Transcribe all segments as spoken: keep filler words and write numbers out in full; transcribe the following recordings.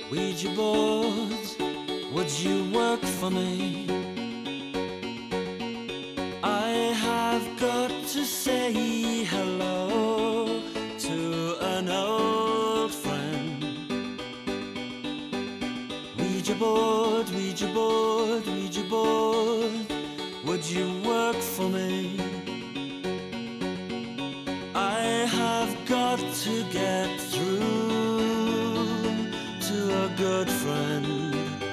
Ouija board, would you work for me? I have got to say hello to an old friend. Ouija board, Ouija board, Ouija board, would you work for me? I have got to get through to a good friend.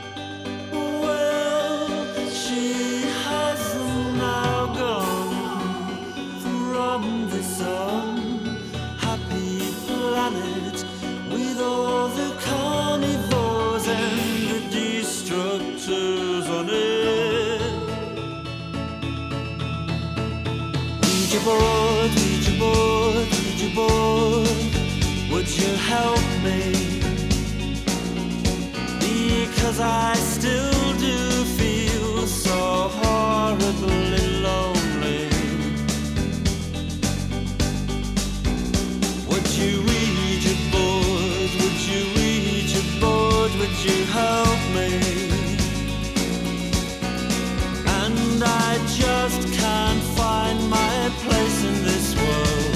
Well, she has now gone from this unhappy planet with all the carnivores and the destructors on it. Ouija board, Ouija board, Ouija board, would you help me? Because I still do feel so horribly lonely. Would you Ouija board, would you Ouija board, would you help me? And I just can't find my place in this world.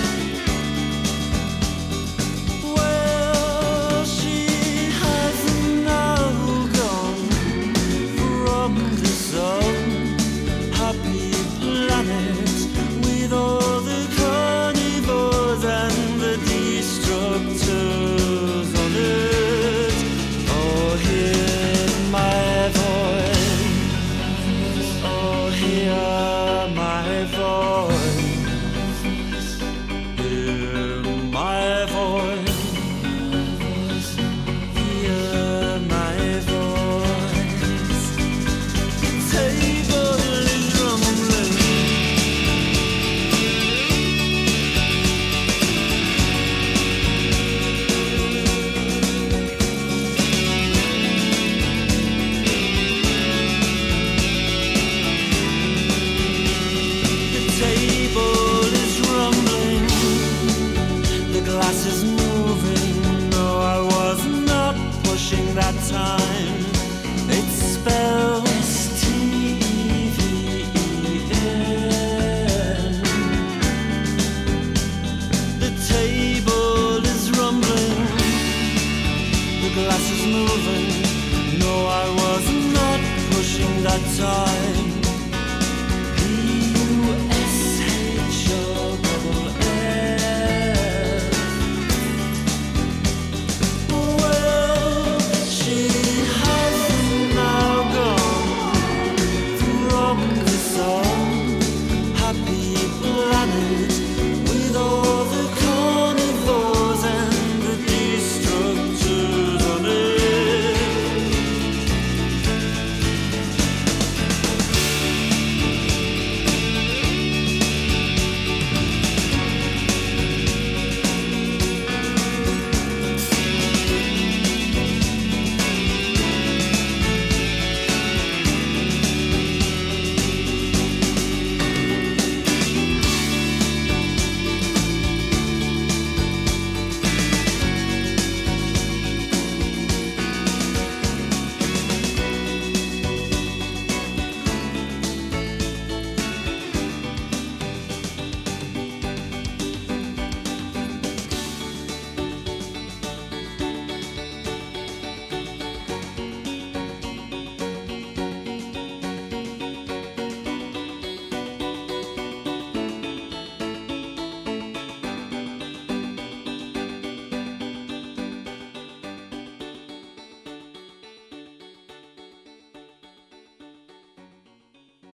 Well, she has now gone from this unhappy planet with all the carnivores and the destructors on it. Oh, hear my voice. Oh, hear my voice. Hear my voice. Hear my voice. The table is rumbling. The table is rumbling. The glass is moving. No, I was not pushing that time. It spells T V E N. The table is rumbling. The glass is moving. No, I was not pushing that time.